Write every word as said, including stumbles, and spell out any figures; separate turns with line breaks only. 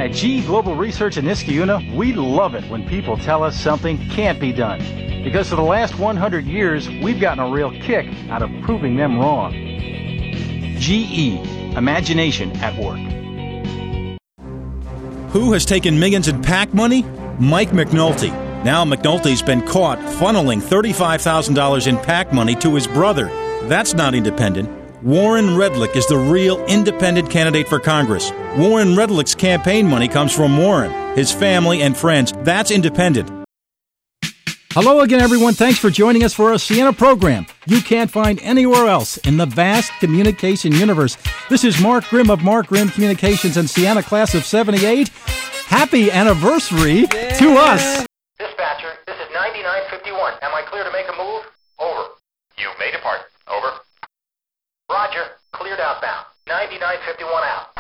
At G E Global Research in Niskayuna, we love it when people tell us something can't be done. Because for the last one hundred years, we've gotten a real kick out of proving them wrong. G E, imagination at work.
Who has taken millions in PAC money? Mike McNulty. Now McNulty's been caught funneling thirty-five thousand dollars in PAC money to his brother. That's not independent. Warren Redlich is the real independent candidate for Congress. Warren Redlich's campaign money comes from Warren, his family, and friends. That's independent.
Hello again, everyone. Thanks for joining us for a Siena program you can't find anywhere else in the vast communication universe. This is Mark Grimm of Mark Grimm Communications and Siena class of seventy-eight. Happy anniversary yeah. to us.
Dispatcher, this is ninety-nine fifty-one. Am I clear to make a move? Over. You've made a part. Over. Roger. Cleared outbound. ninety-nine fifty-one out.